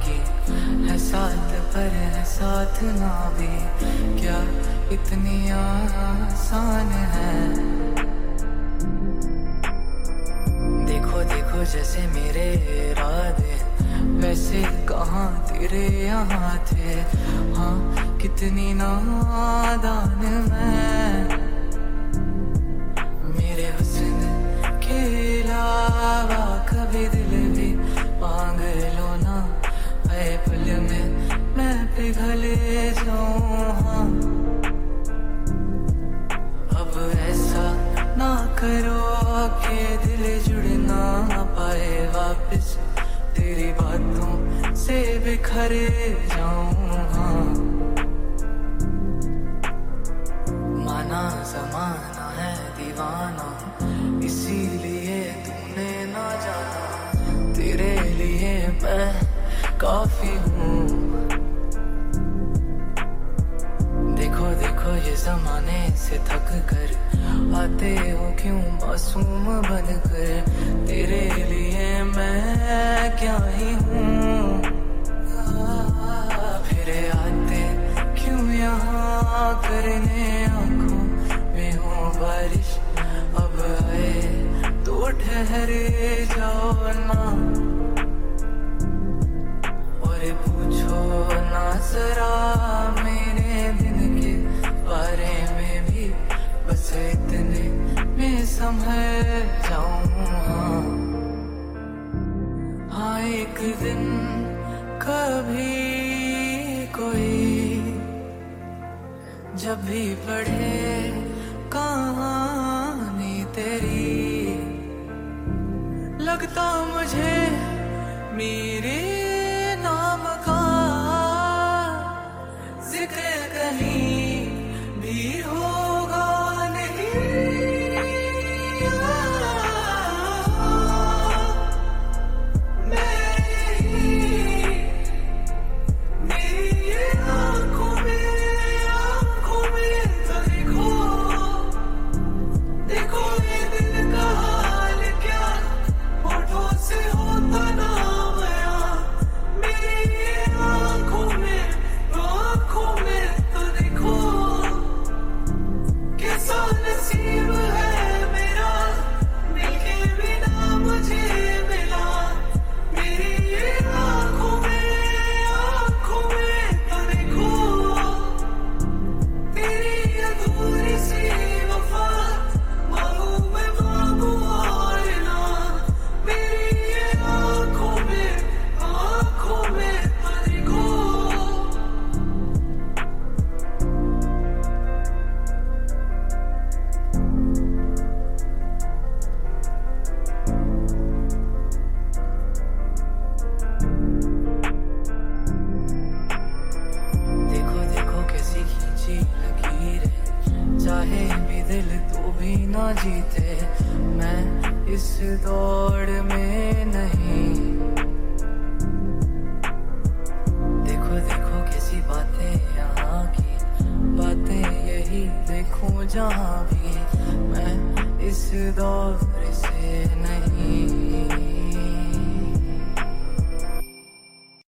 की है साथ पर है साथ ना भी, क्या इतनी आसान है। देखो देखो जैसे मेरे इरादे वैसे कहाँ तेरे यहाँ थे, हाँ कितनी नादान मैं। मेरे हुस्न के अलावा कभी दिल भी मांग लो ना, आए पल में मैं पिघल जाऊं। हाँ अब ऐसा ना करो कि दिल जुड़ ना पाए वापस, तेरी बातों से बिखर जाऊं। हाँ माना ज़माना है दीवाना, इसीलिए तूने ना जाना, तेरे लिए मैं काफी हूँ। देखो देखो ये ज़माने से थक कर आते हो क्यों मासूम बनकर, तेरे लिए मैं क्या ही हूँ। फिर आते क्यों यहाँ करने आँखों में हो बारिश, अब आए तो ठहर जाओ ना, और पूछो ना जरा मेरे दिन के बारे में भी, बस इतने में संभल जाऊं। हाँ एक दिन कभी कोई जब भी पढ़े कहानी तेरी, लगता मुझे मेरे नाम का जिक्र कहीं भी होगा ना जीते, मैं इस दौड़ में नहीं। देखो देखो कैसी बातें यहाँ की, बातें यही देखूं जहाँ भी, मैं इस दौर से नहीं।